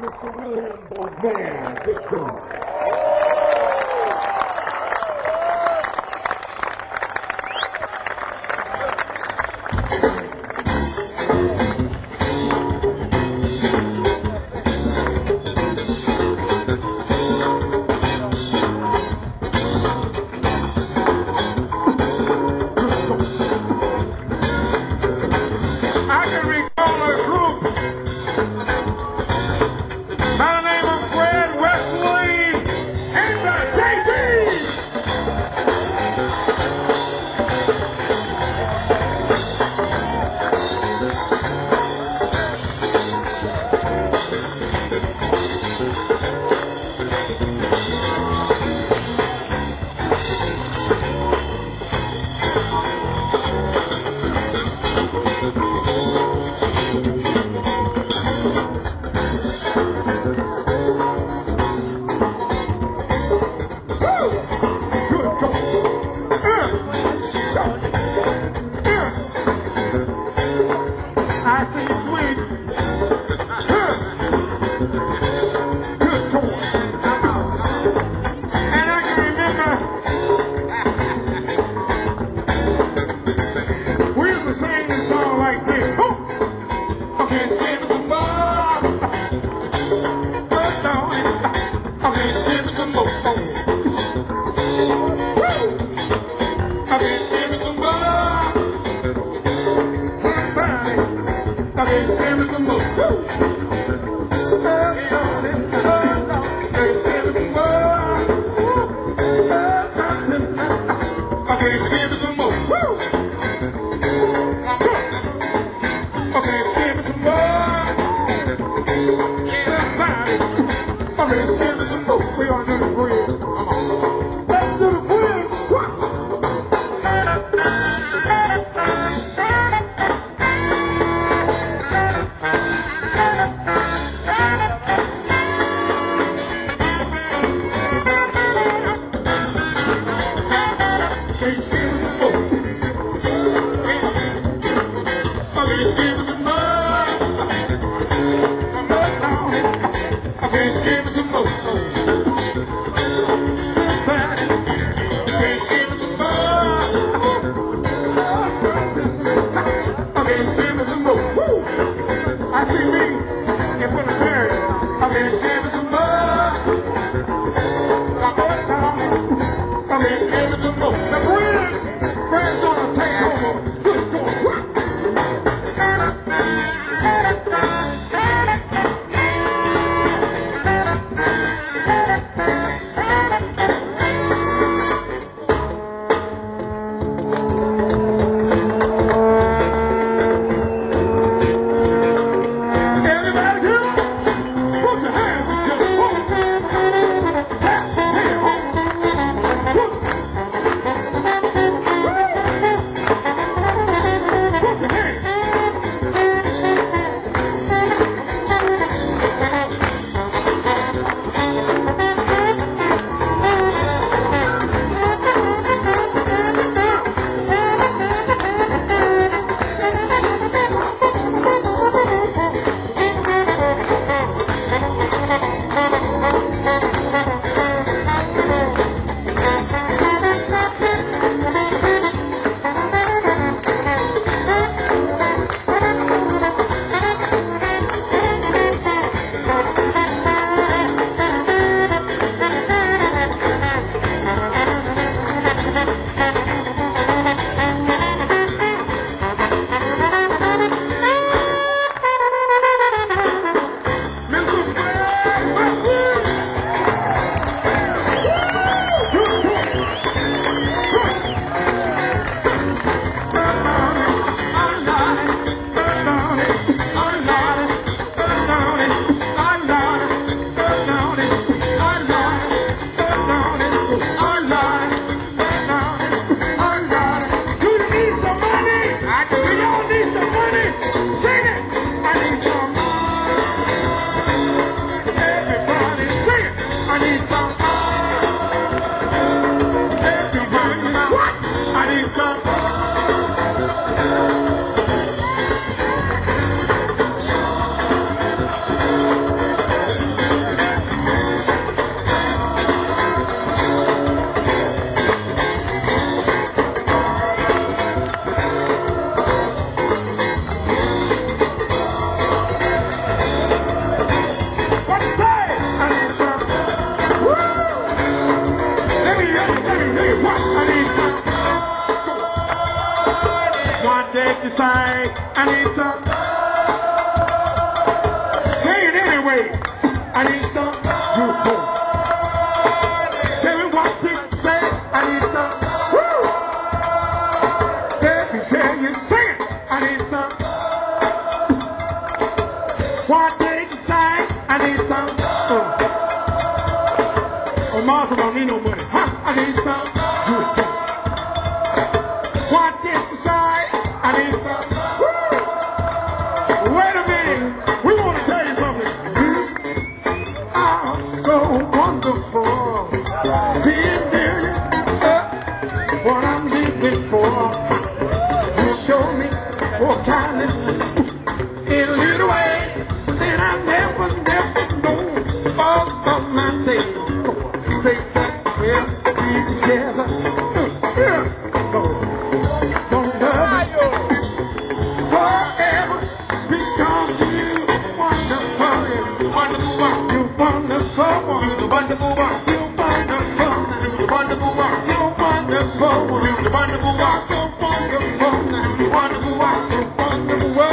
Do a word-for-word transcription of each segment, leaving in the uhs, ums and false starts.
Mister William Bovan. Good job. Thank you. I need some. Say it anyway. I need some. Tell me what to say. I need some. Woo! Let me hear you sing it. I need some. What did you say? I need some. Oh, oh Martha don't need no money. Huh? I need some. What did you say? I need some. Woo! Wait a minute. We want to tell you something. You are so wonderful. Being near you, uh, what I'm living for. You show me more kindness in a little way that I never, never known all of my days. Say that we'll be together. Uh, yeah. Lord, don't love me forever because you wonderful, you wonderful, you wonderful, you wonderful, you wonderful, you wonderful, you wonderful, you wonderful, so wonderful, you wonderful, you wonderful, you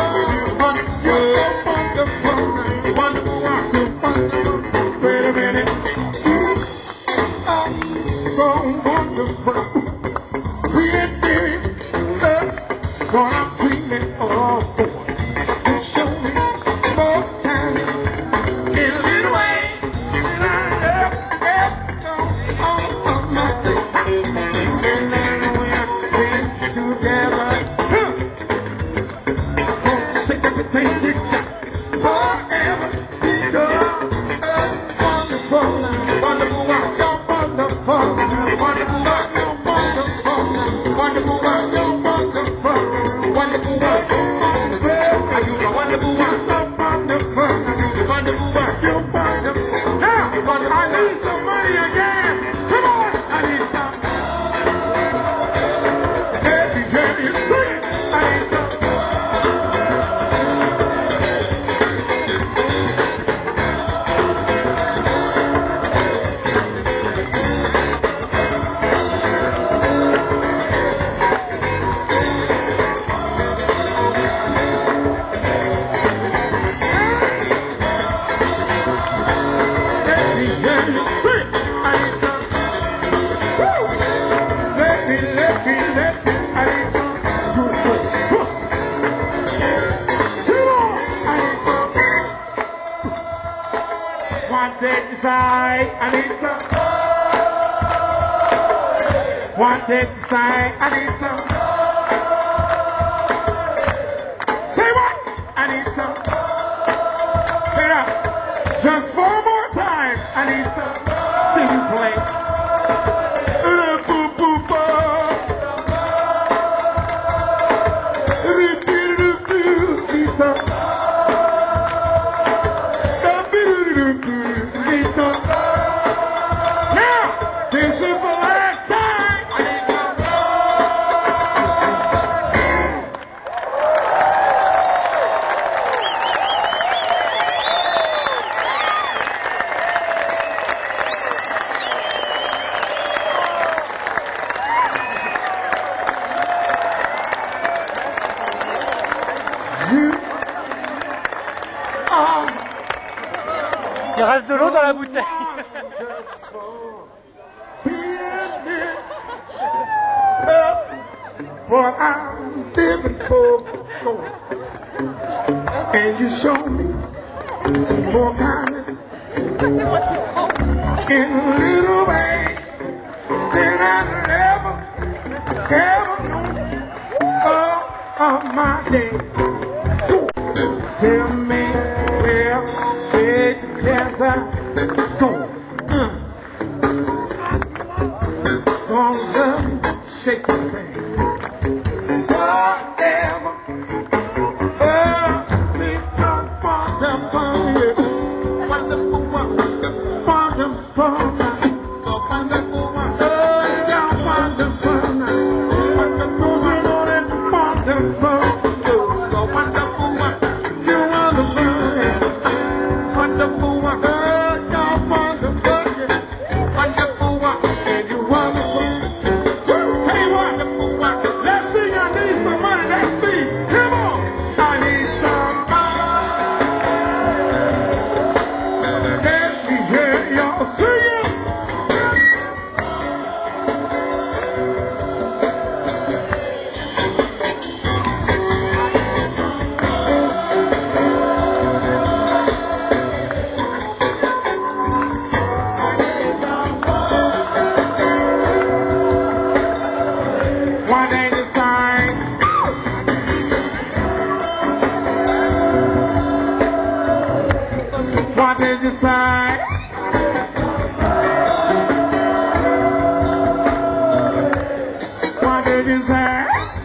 wonderful, you wonderful, you wonderful. Wait a minute, you are so wonderful. We ain't doing what I'm dreaming of. You show me more kindness in a little way than I ever, ever known all of my days. And then we're together. Huh. Gonna shake everything you got forever because it's wonderful, wonderful, you're wonderful, wonderful, you're wonderful, wonderful, you're wonderful, wonderful, wonderful. Are you the wonderful one? So wonderful, you're wonderful, you're wonderful. Now, I need some money again. Come on, I need some. Baby, can you sing it? I need some. Baby, can you sing it? I need some. Woo! Let me, let me, let me. I need some. Good, good. Huh. Come on, I need some. What did you say? I need some. What did you say? I need some. Say what? I need some. Say it out. Just four more times. I need some. Sing and play. Uh, boo, boo, boo. Do, do, do, do. Need some. Da, do, do, do, do. Need some. Now, this is the last time. I need some. You are Il reste de l'eau dans la bouteille. what I'm living for, Lord. And you show me more kindness in little ways than I've ever, ever known all of my days. Tell me we'll stay together. Go. Uh. Gonna love you, shake your thing. Forever. Oh, because wonderful, yeah. Wonderful, wonderful, wonderful, wonderful, oh, you're wonderful now. Wonderful, you know that's wonderful. Oh, wonderful, you're wonderful, yeah. Wonderful, oh, you're wonderful, yeah. Wonderful, and you're wonderful. Woo, tell you what, let's sing, I need some money, that's me. Come on. did you say? What did you say?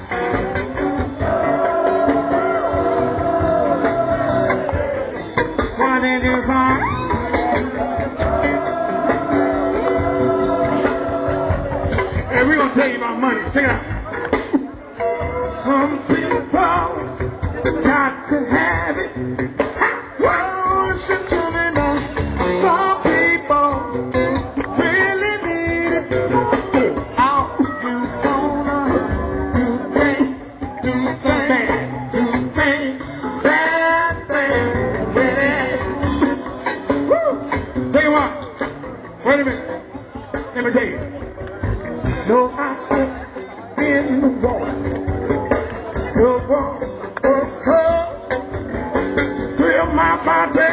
What did you say? Hey, we're gonna tell you about money. Check it out. Some people got to have it. Well, listen to me now. Some people really need it. Out you gonna do things, do things, do things, bad things with it. Woo! Tell you what. Wait a minute. Let me tell you. No, I slipped in the water. The water was cold. Thrill my body.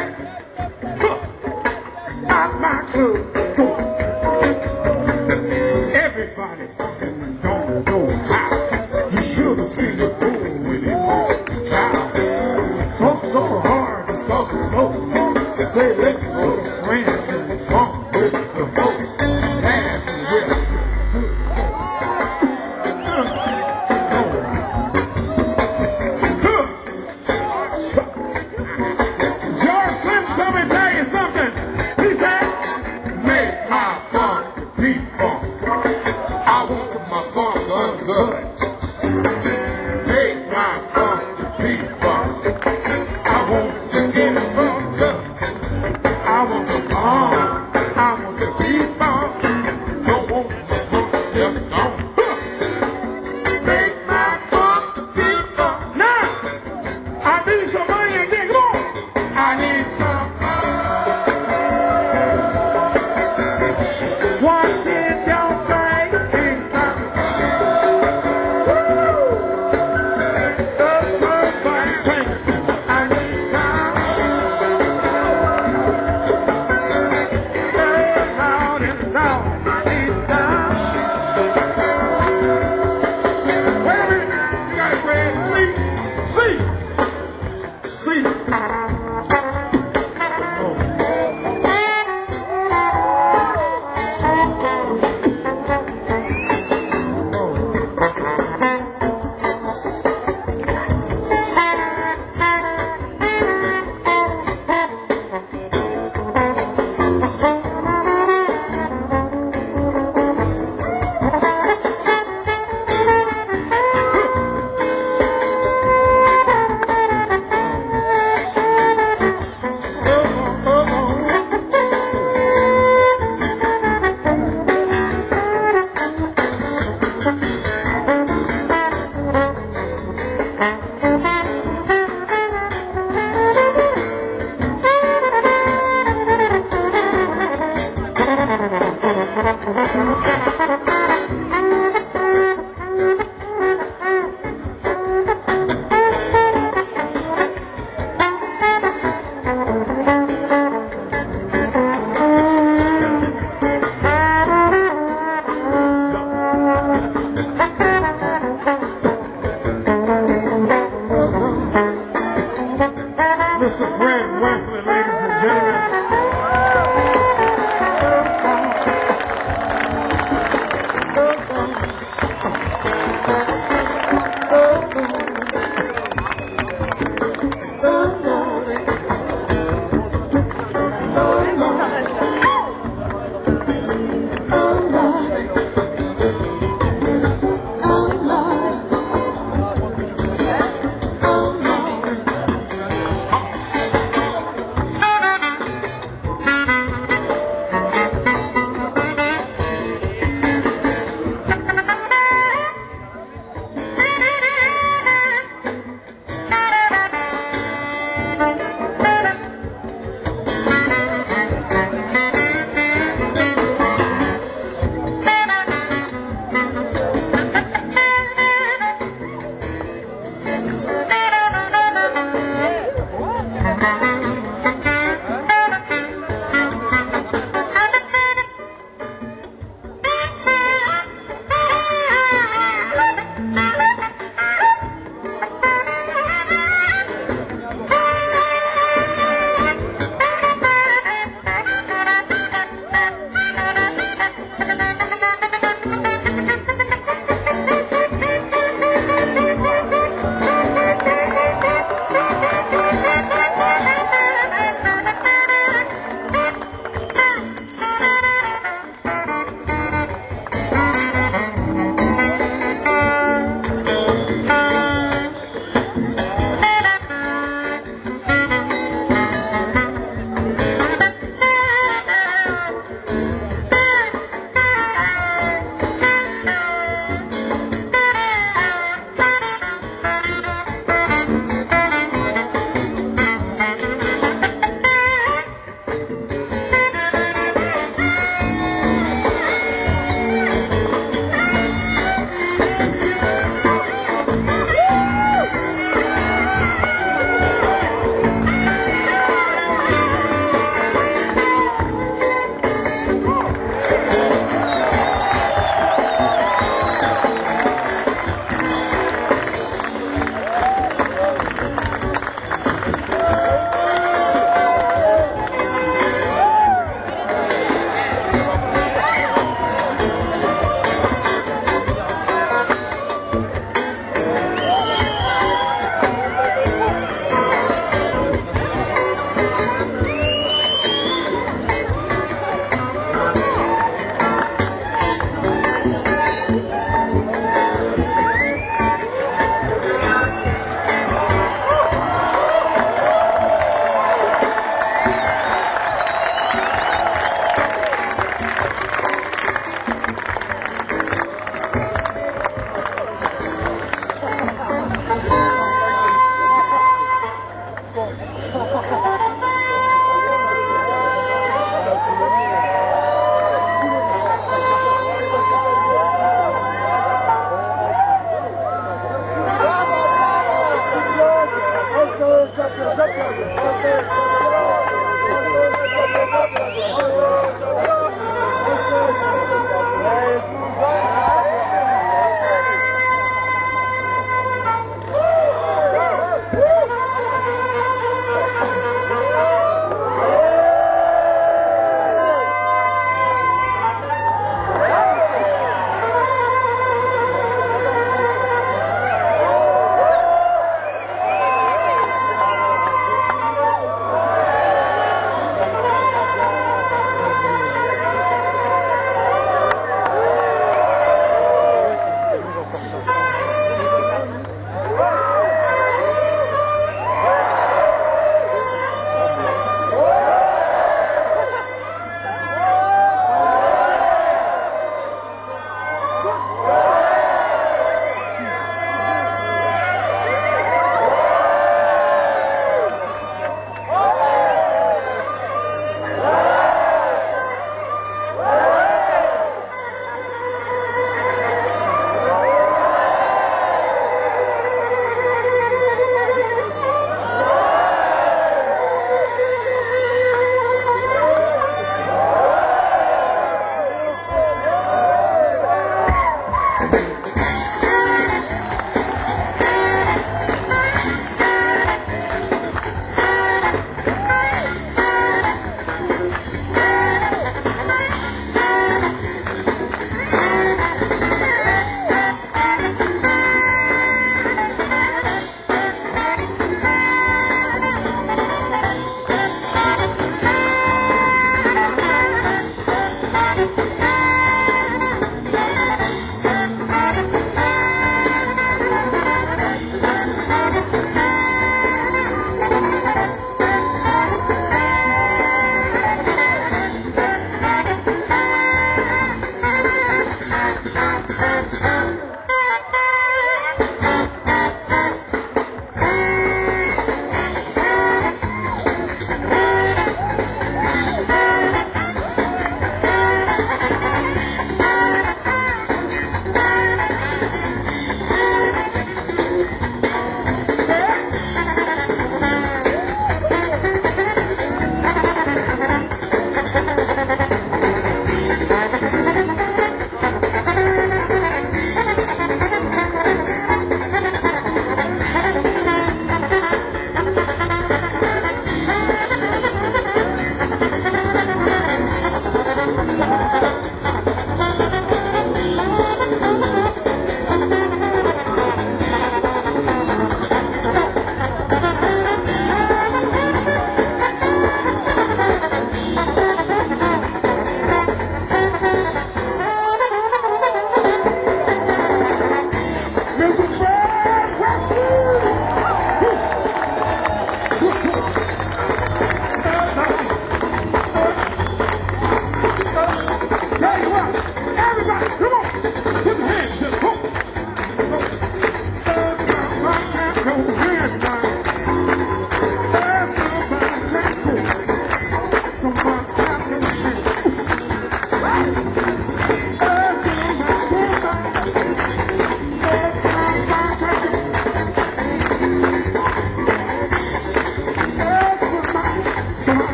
Out my clothes. Everybody fucking don't know how. You should have seen the bull with it all. Now, folks so hard and so slow. Say let's go to friends and funk with the folks. Laugh and with George Clinton told me to tell you something. He said, make my funk beat funk. I want my funk uncut. Make my funk beat funk. I want to get it funked up. I want the bomb. I want the beat funk. Don't want my funk stepped on. Make my funk beat funk. Now, I need some money again. Come on. I need some. What did y'all say? Need some. Woo! The somebody say, I need some. Hey, loud and loud. I need some. Wait a minute. You gotta say it. See? See? See? Mister Fred Wesley, ladies and gentlemen.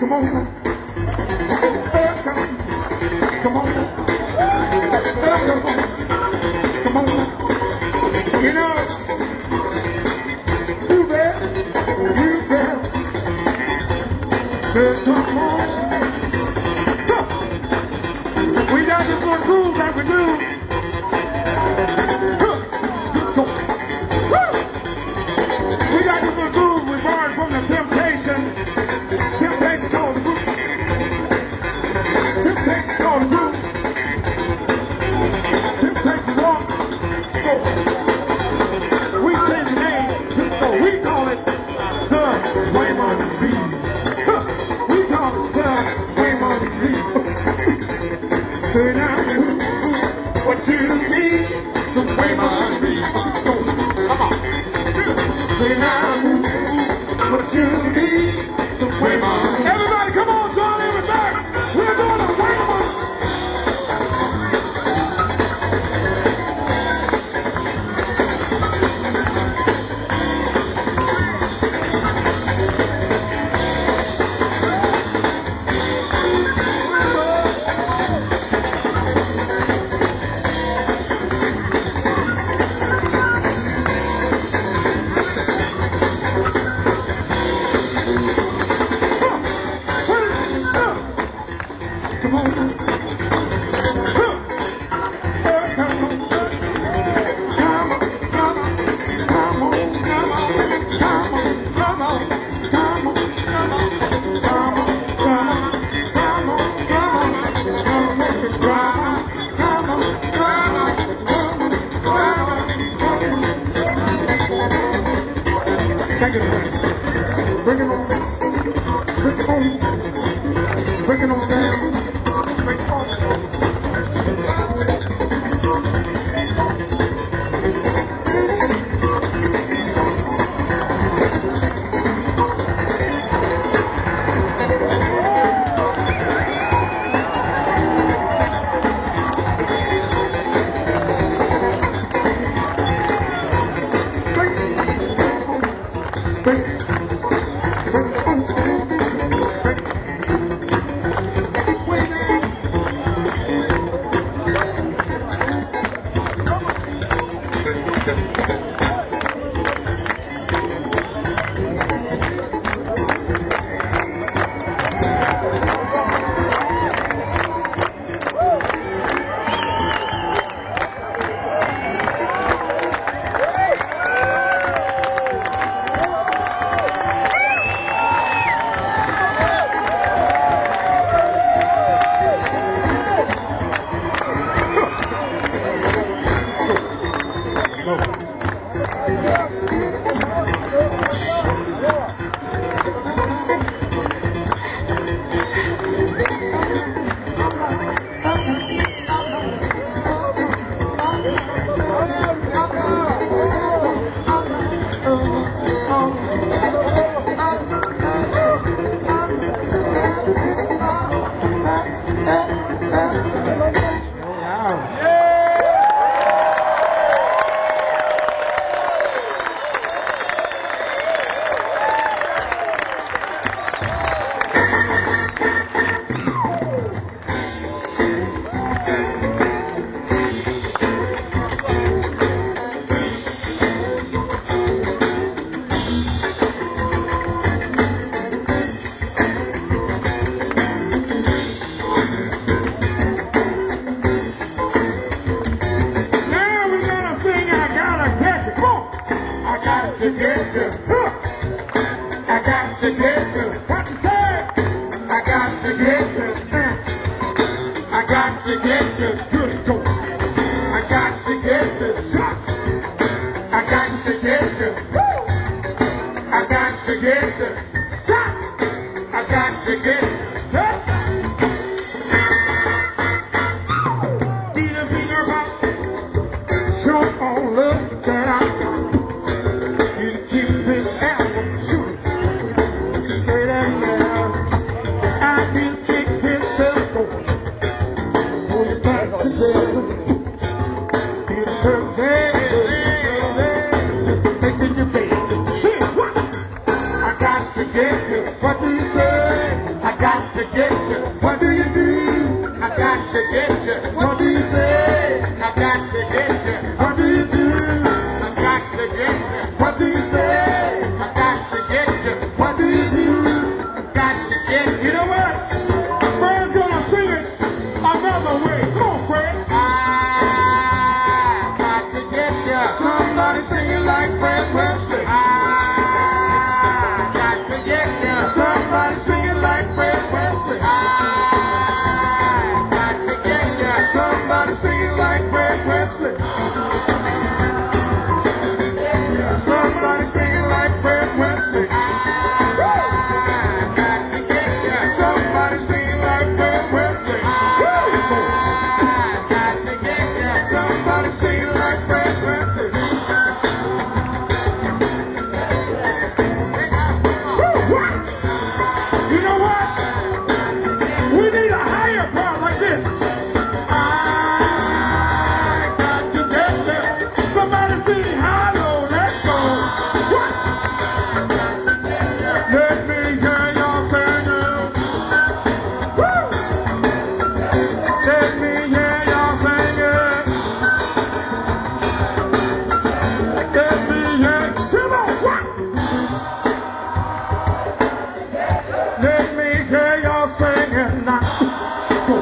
come on. Uh, come, come on. Uh, come on. Come on. You know, you bet, you bet. Uh, come on. Huh. We got this little groove that we do. From the Temptation, Temptation called the group. Temptation called the group. Temptation walk. We change the name, so we call it the Waymon Reed. We call it the Waymon Reed. Say now, what you need, the Waymon Reed. Come on. Say now. What you need, the Waymon. Everybody, come on, join in with that. We're doing the Waymon. Bring it on, bring it on, bring it on down, bring it on. I got to get you. What do you say? I got you? What do you do? I got to get you. What do you say? I got to get you. What do you do? I got to get you. What do you say? I got to get you. What do you do? I got to get you. You know what? Fred's gonna sing it another way. Come on, Fred. I got to get you. Somebody sing it like Fred Wesley. I got to get you. Somebody sing it like Fred Wesley. I got to get you. Somebody sing it like Fred Wesley. Somebody sing it like Fred Wesley. I got to get you. Somebody sing it like Fred Wesley. I got to get you. Somebody sing it like Fred Wesley. You know what? We need a higher part like this. I got to get you. Somebody sing hollow. Let's go. What? Let me hear y'all singing. Woo! Let me hear y'all singing. Let me hear. Come on. What? Let me hear y'all singing now. Go.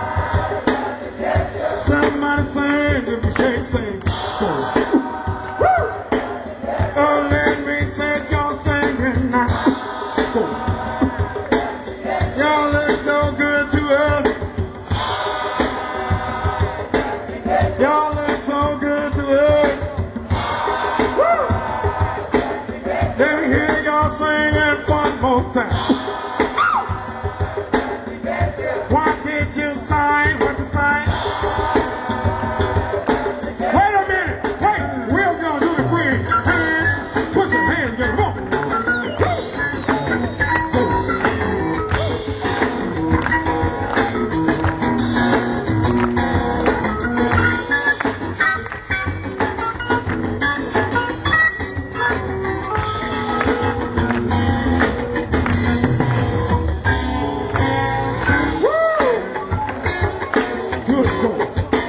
Somebody sing if you can't sing. Go. Woo! Oh, let me say y'all singing now. Go. Y'all look so good to us. Y'all look so good to us. Woo! Let me hear y'all singing one more time. What did you sign? What you sign? Wait a minute. Wait. Will's gonna do the queen. Hands. Put your hands together. Come on. Good boy.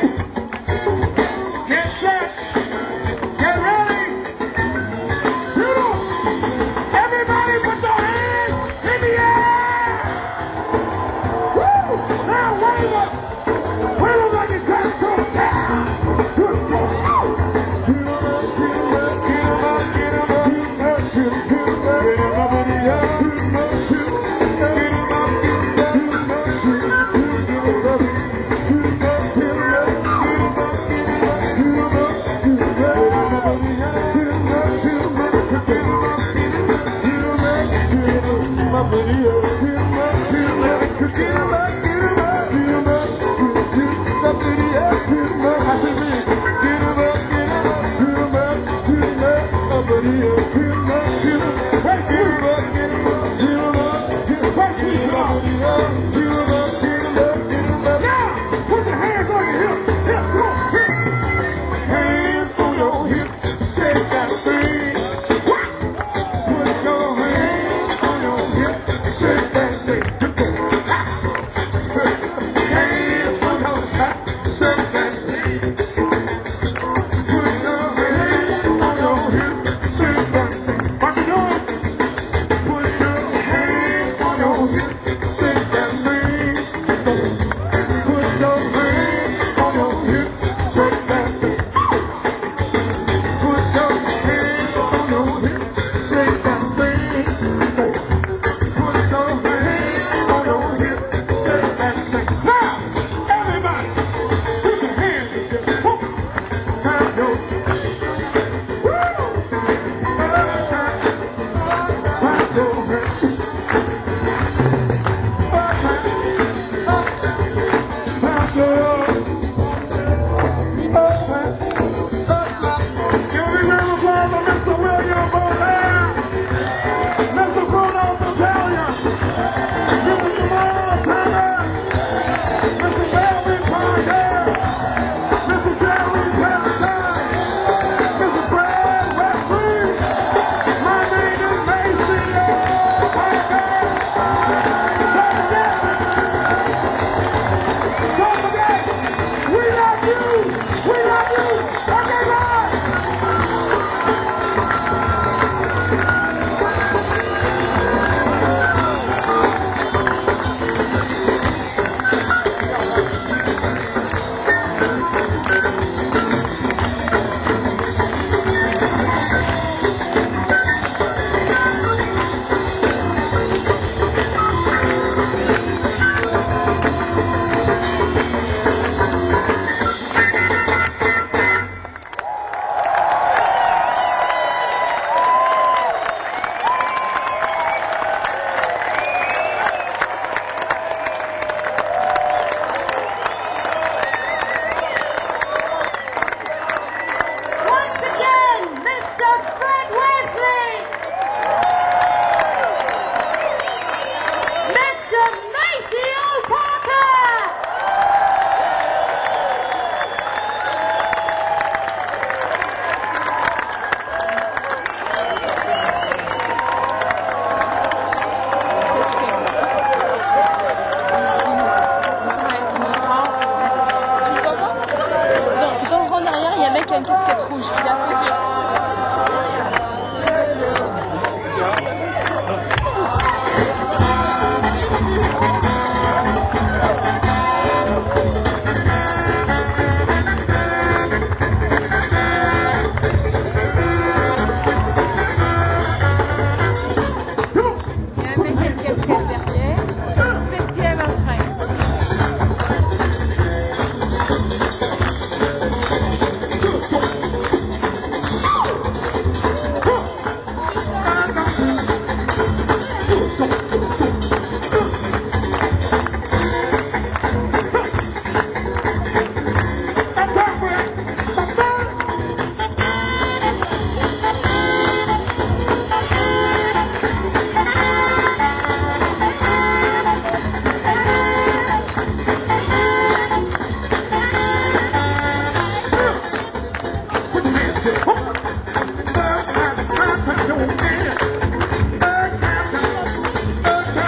Get set. Get ready. You know, everybody put your hands in the air. Woo! Now wave up. Wave up like you just so down. Good boy. Get 'em up, get 'em up, get 'em up, get 'em up, get 'em up, get 'em up in the air. Get 'em up, get 'em up, get 'em up, get 'em up, get 'em up, get 'em up. Put your hands together.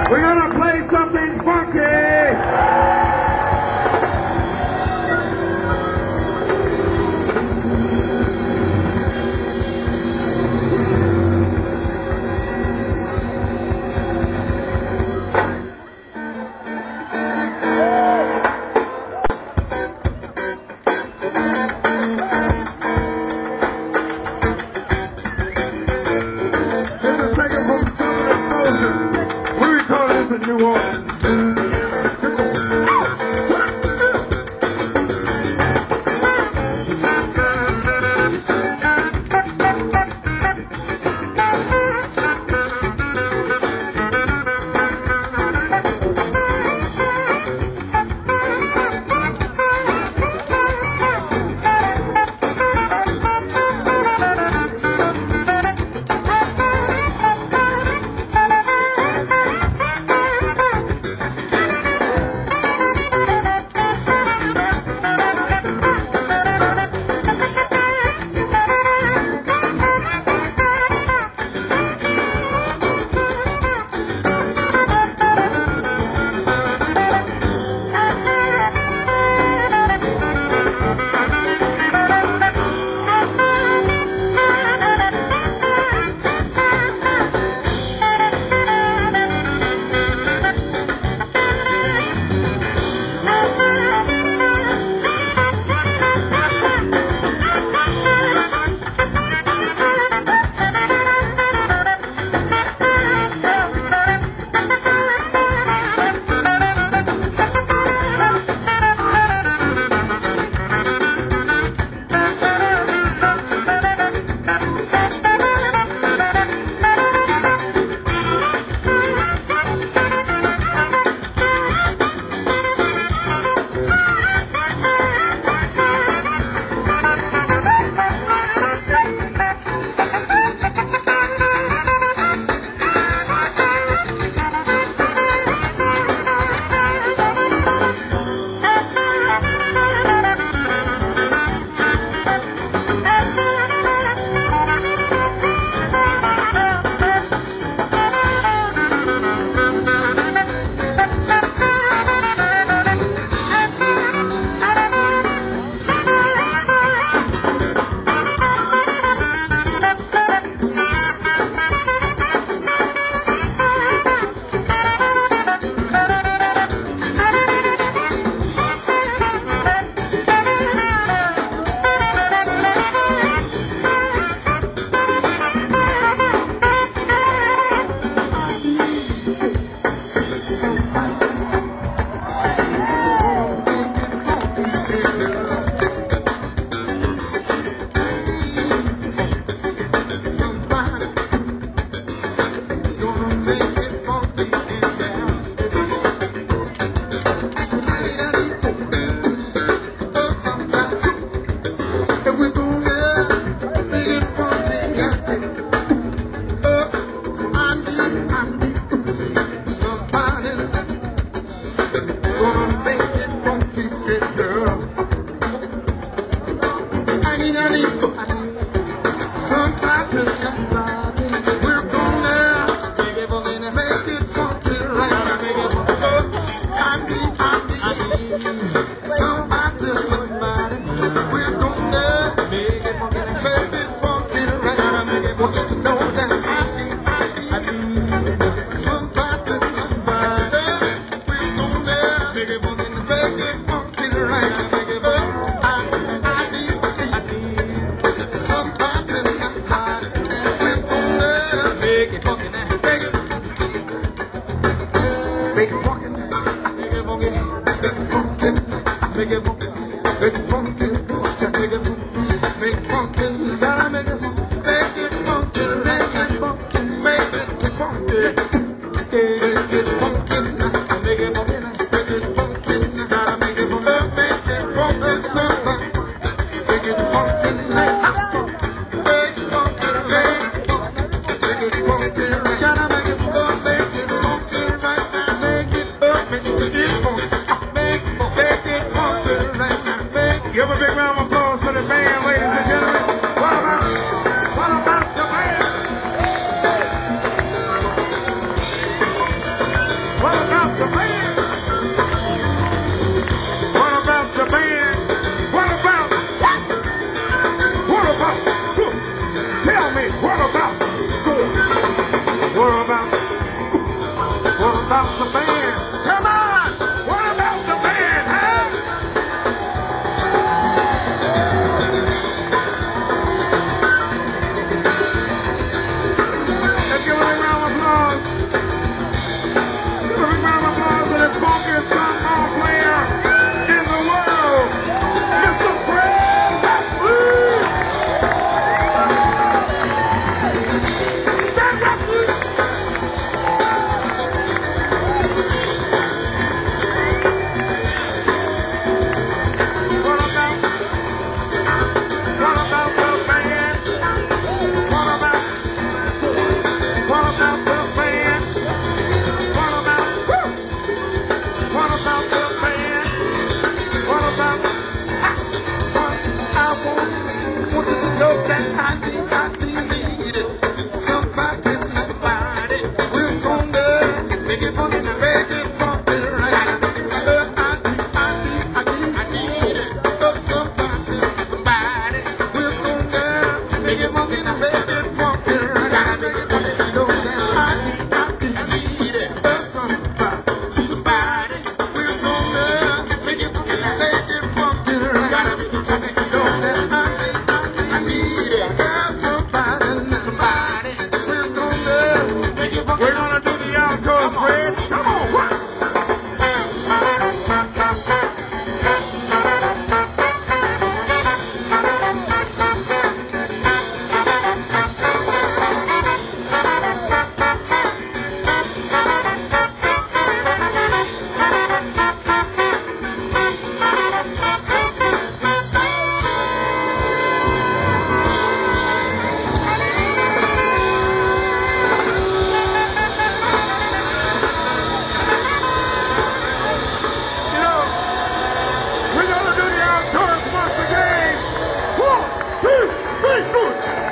We're gonna play something funky. New Orleans. Give a big round of applause to the band, ladies and gentlemen. What about, what about the band? the band? What about the band? What about? What about? Tell me, what about? What about? What about the band? Come on! What about the band, huh? Let's give a big round of applause. Give a big round of applause to the funkiest softball player in the world, Mister Fred Wesley. Fred Wesley. What about? What about the band? What about? What about the band? What about? Woo! What about the band? What about? I, what I want, want you to know that I need, I need it. Somebody, somebody, we're gonna make it funky, make it funky right. I need, I need, I need, I need it. Somebody, somebody, we're gonna make it funky, make it funky right. I need, I need, I need it. Somebody, somebody, we're gonna make it funky, make it funky right. Gotta make it funky, know that I need, I need it. Somebody, somebody, we're gonna make it funky. We're gonna do the encore, Fred. Come on, what? You know, we're gonna do the outdoors once again. One, two, three, four.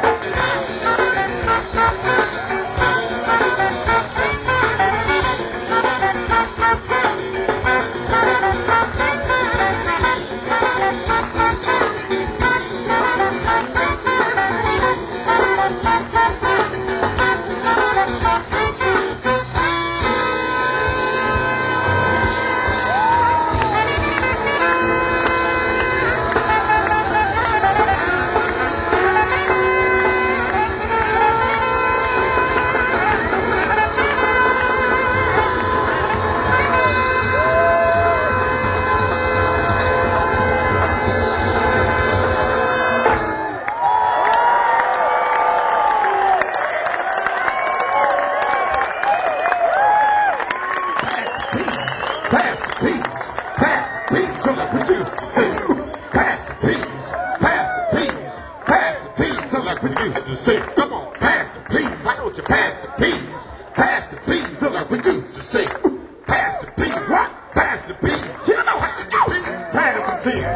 Pass the peas, pass the peas, so like we used to say. Pass the peas, pass the peas, pass the peas, so like we used to say. Come on, pass the peas, why don't you pass the peas, pass the peas, so like we used to say. Pass the peas, what? Pass the peas, you know how to do it. Pass the peas.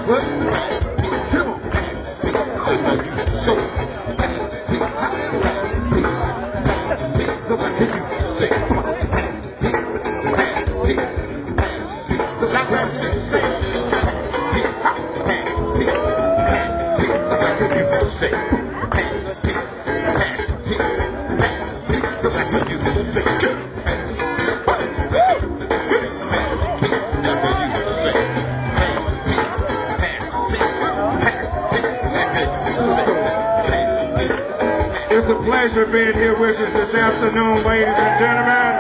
What? Come on. So, so what can you say? So what can you say? So what can you say? So what can you say? It's a pleasure being here with you this afternoon, ladies and gentlemen.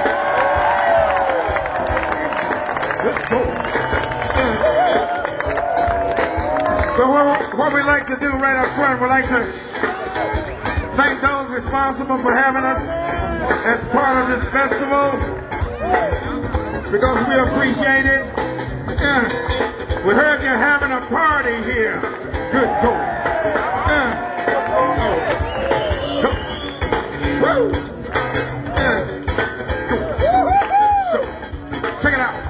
So what, what we like to do right up front, we like to thank those responsible for having us as part of this festival, because we appreciate it. Yeah. We heard you're having a party here. Good God. Yeah. So, woo. Yeah. So, check it out.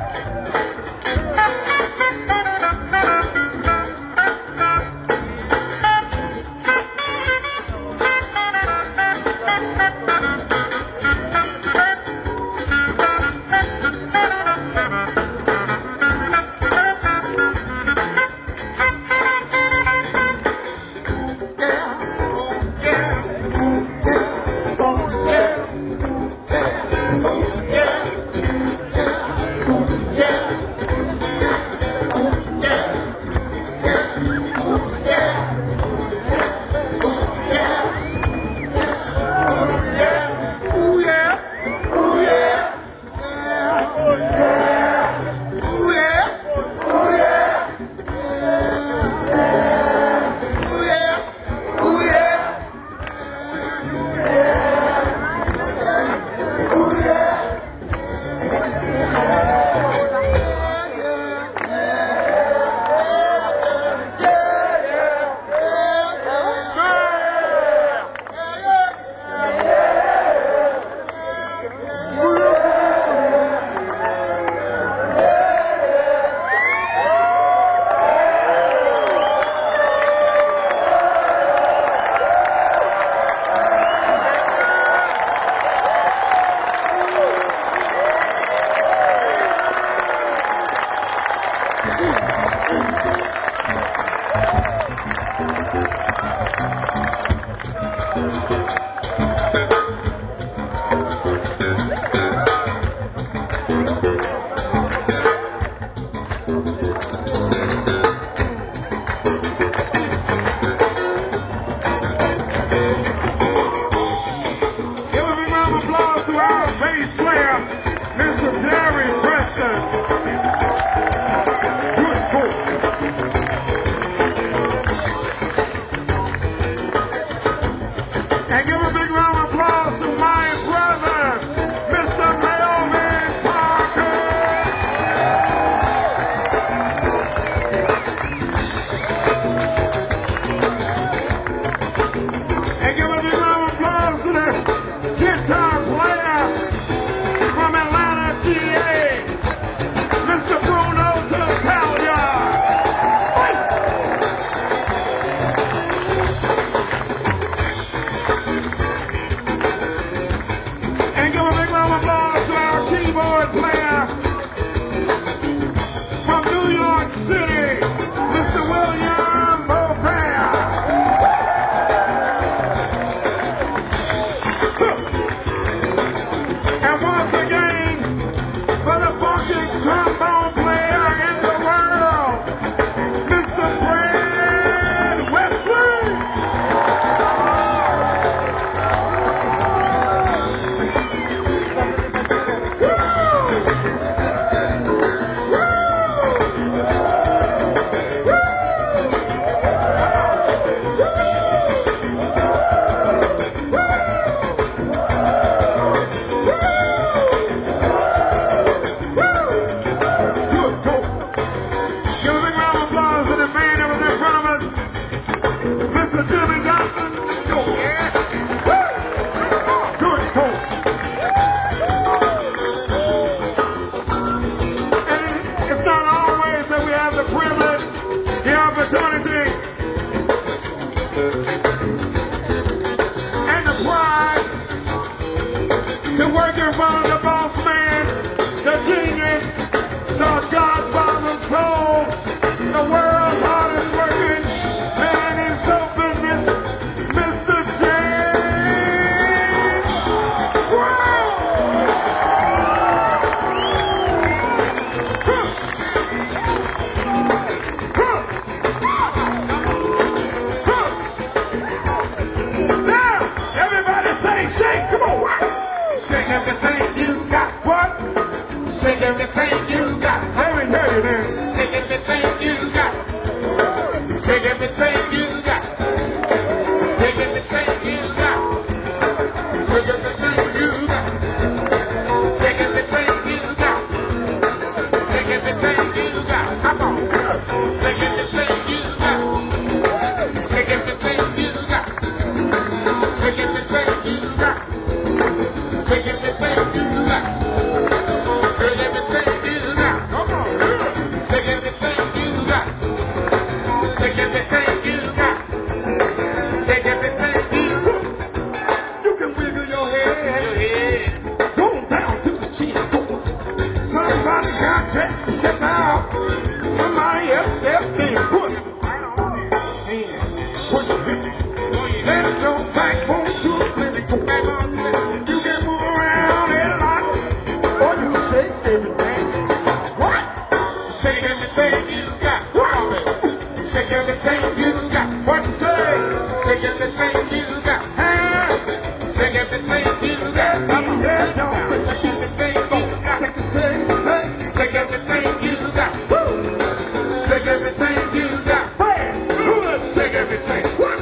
And give a big round of applause to my brother, Mister Melvin Parker. And give a big round of applause to the guitar player from Atlanta, G A, Mister Bruno Tapalia. And give a big round of applause to our keyboard player from New York City, Mister William Beaufair. And once again, for the funkiest trombone player in the world, Mister Fred Wesley. Give a big round of applause to the band that was in front of us, Mister Jimmy Johnson. Go, yeah. Woo. Good, go. And it's not always that we have the privilege opportunity and the pride to work in front of the boss man, the genius, the godfather soul, the world's hardest working man in show business, Mister James Brown. Now, everybody say, shake, come on, what? Shake everything you got, what? Shake everything you got. Let me tell you then. Shake everything you got. Shake everything you got. Shake everything you got. Shake everything you got. Shake everything you got. Shake everything you got. Come on. Shake everything you got. Shake everything you got. Shake everything you got. Shake everything you got. Shake everything you got. Come on. Shake everything you got. Shake everything you got. Shake everything you got. You can wiggle your head. Go down to the chin. Somebody got just to step out. Somebody else stepped in. Put it right on in. Put your hips. Let your backbone to the city. You can move around a lot. Or you can shake everything. What? Shake everything you got. What? Shake everything you got. What you say? Shake everything you got. Huh? Shake everything you got. Come on. Yeah, y'all. Shake everything you got. Shake the shake, shake. Shake everything you got. Woo! Shake everything you got. Hey! Good. Shake everything. What?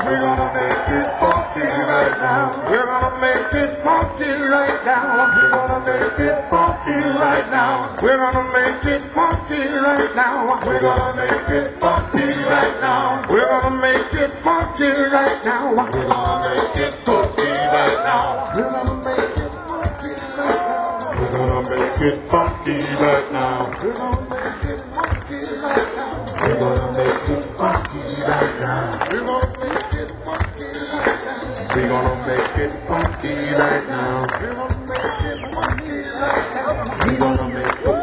We're gonna make it funky right now. We're gonna make it funky right now. We're gonna make it funky right now. We're gonna make it funky right now. We're gonna make it funky right now. We're gonna make it funky right now. We're gonna make it funky right now. We're gonna make it funky right now. We're gonna make it funky right now. We're gonna make it funky right now. We're gonna make it funky right now. We're gonna make it funky right now. We're gonna make it funky right now. We're gonna make it funky right now. We're gonna make it funky right now.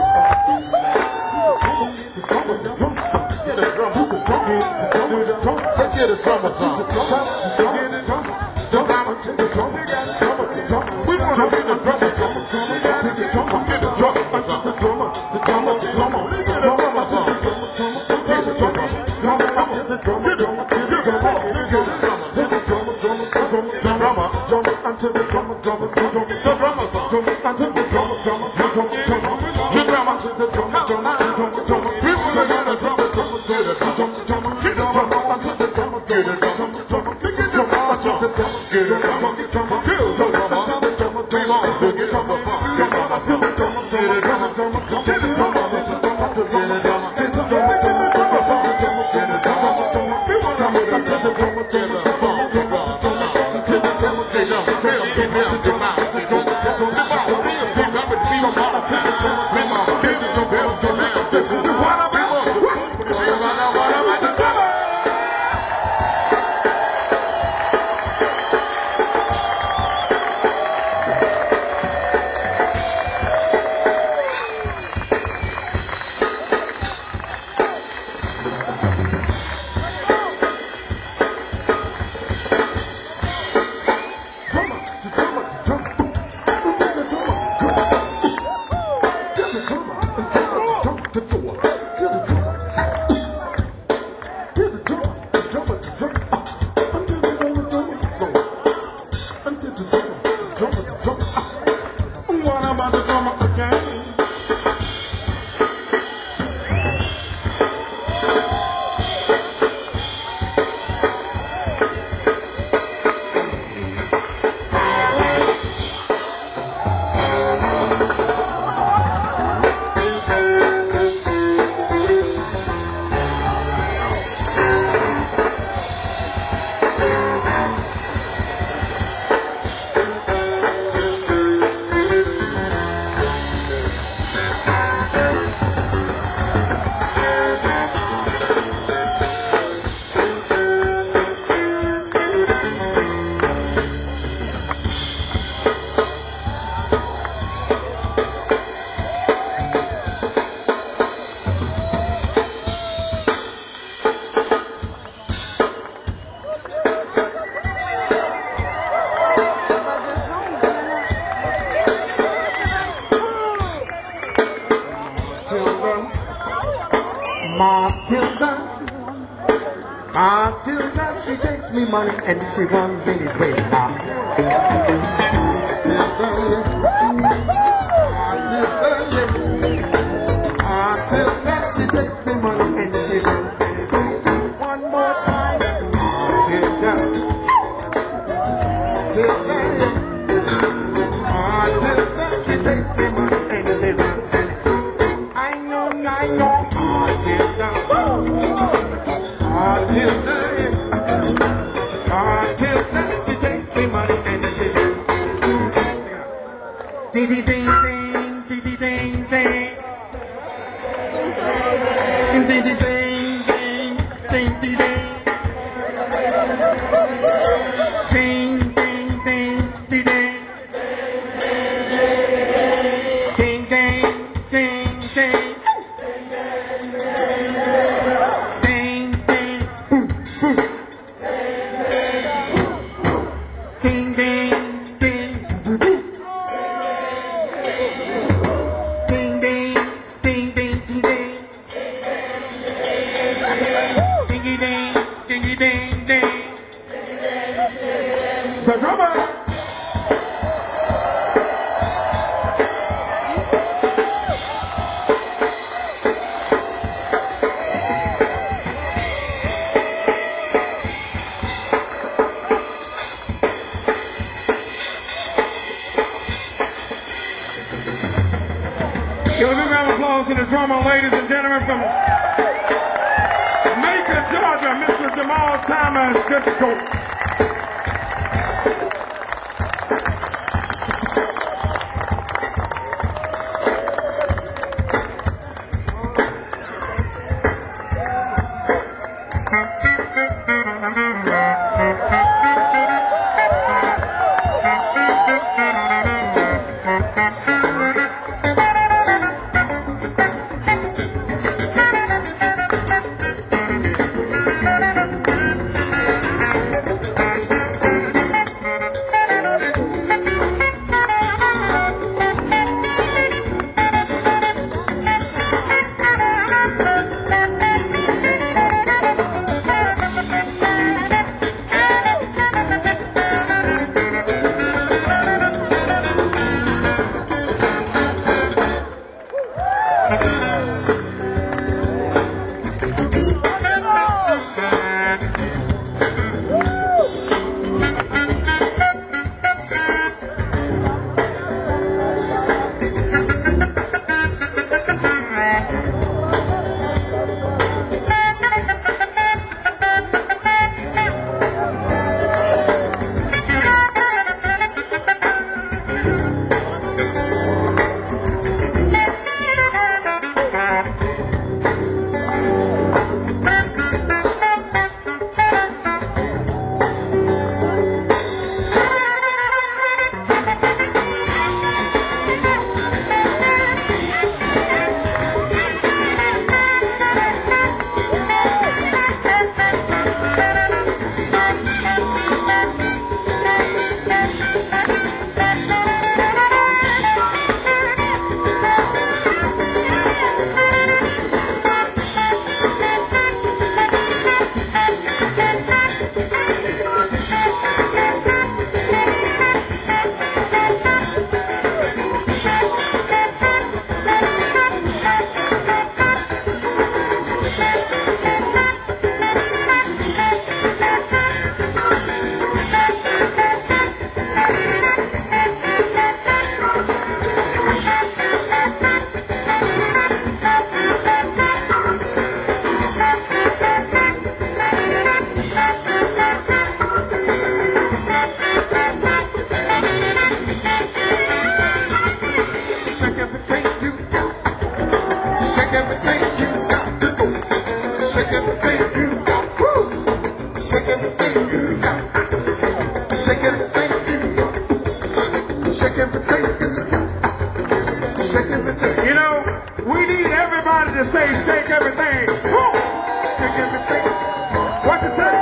Get a drum, get a drum, get a drum, get a drummer song. Get a drum, the drummer, get a drum, we got a drummer, the drummer. We wanna get a drummer, drummer, drummer, get a drummer, get a drummer, the drummer, the drummer, the drummer. Get a drummer song. Get a drummer, drummer, get a drummer, get a drummer, get a drummer, get a drummer, get a drummer, drummer, drummer, drummer, drummer, until the drummer, drummer, drummer, the drummer song. Drummer, until the drummer, drummer, drummer, drummer, the drummer, the drummer, drummer, drummer, drummer. We wanna get a drummer, drummer, get a drummer, drummer, get a drummer, until the drummer, get a drummer, drummer, get a drummer, until the drummer, get a drummer, get a drummer, get a drummer, until the drummer, we want to get a drummer, drummer, until the drummer, get a drummer, drummer, get a drummer, get a drummer, get a drummer, get a drummer, get a drummer, get a drummer, get a drummer, drummer. We want to get a drummer, drummer, get a drummer, drummer, until the drummer, get a drummer, get a drummer, get a drummer, get a drummer. Matilda, Matilda, she takes me money and she runs in his way. Matilda, Matilda, she takes me money and she runs in his way. One more time, Matilda, Matilda, Matilda, she takes me money and she runs in his way. I know, I know. Matilda, Matilda, she takes me money and she ding ding ding ding ding ding ding ding ding ding ding ding ding the drummer. the drummer, ladies and gentlemen, from Macon, Georgia, Mister Jamal Thomas. Good to go. You know, we need everybody to say shake everything. Woo! Shake everything. What you say?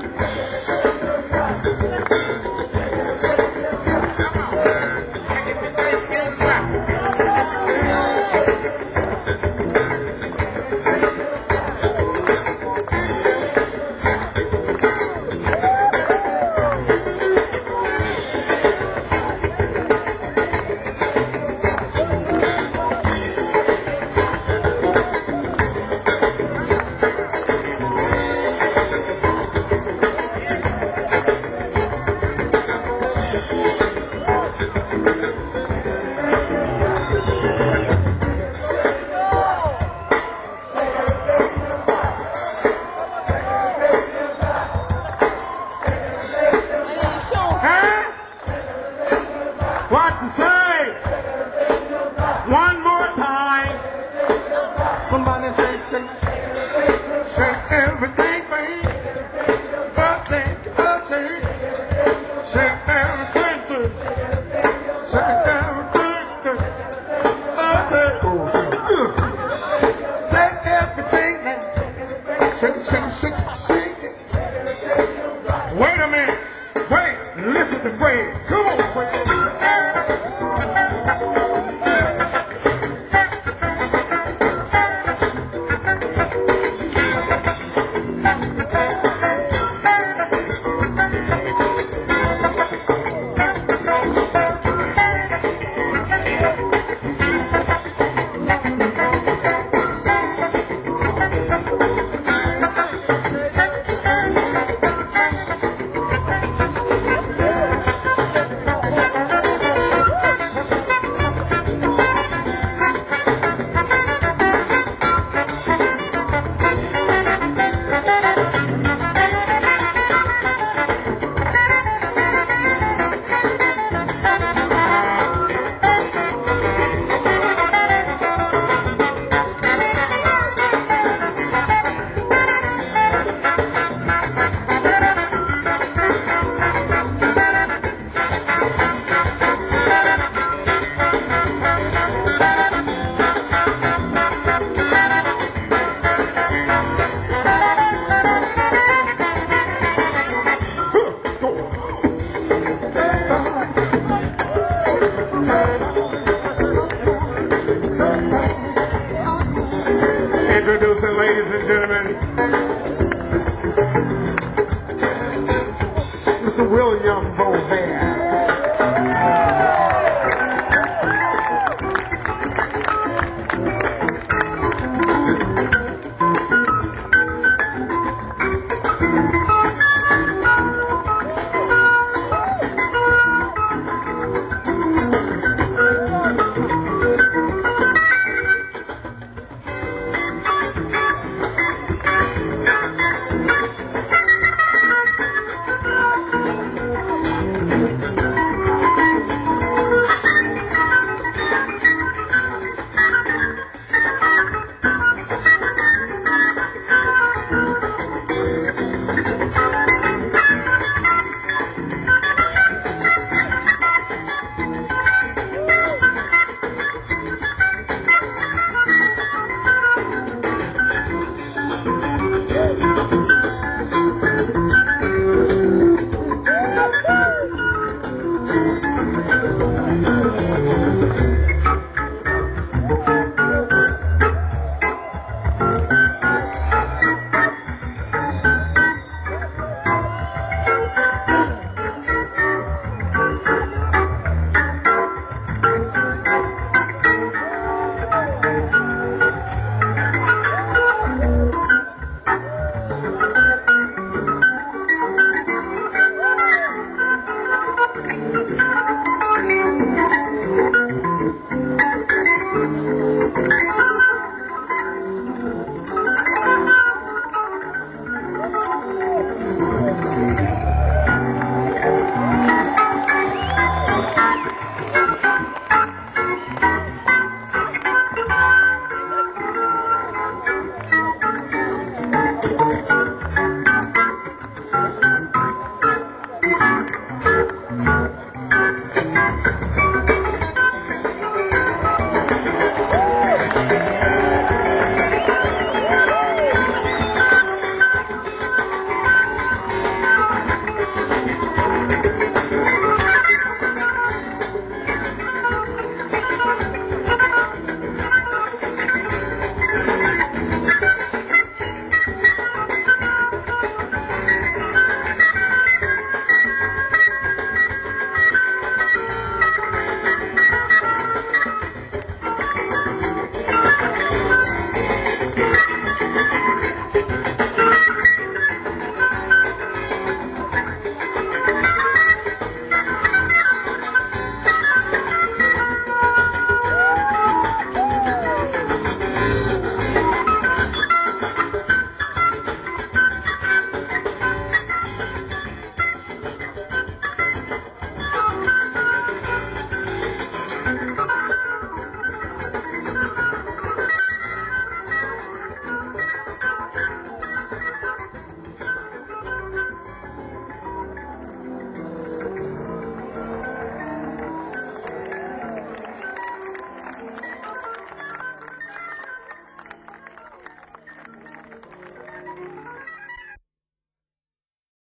What to say? One more time. Somebody say shake, shake everything, baby. But think, I say, shake everything, baby. Shake everything, baby. I say, oh, shake everything, baby. Shake, shake, shake, shake it. Wait a minute. Wait, listen to Fred. Come on, Fred.